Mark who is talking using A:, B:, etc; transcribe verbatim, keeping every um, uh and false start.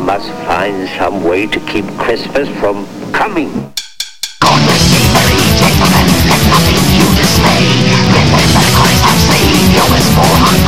A: must find some way to keep Christmas from coming.
B: God bless thee, merry gentlemen, let nothing you dismay. Remember Christ hath slain you as for